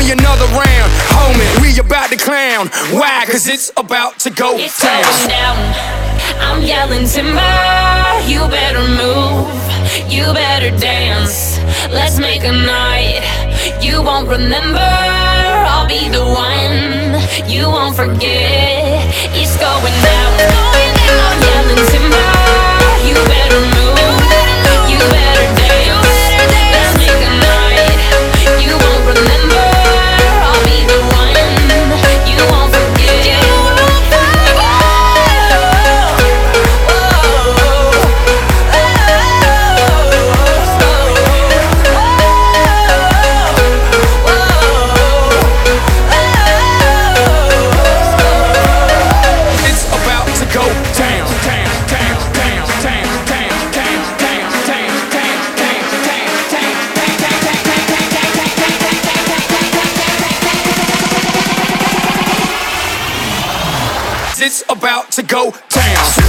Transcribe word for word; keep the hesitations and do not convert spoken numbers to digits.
me another round. Homie, we about to clown. Why? Cause it's about to go it's down. It's going down. I'm yelling timber. You better move. You better dance. Let's make a night you won't remember. I'll be the one you won't forget. It's going down. I'm yelling timber. You better move. You better dance. Let's make a night you won't remember. I'll be the one you won't forget. It's about to go down.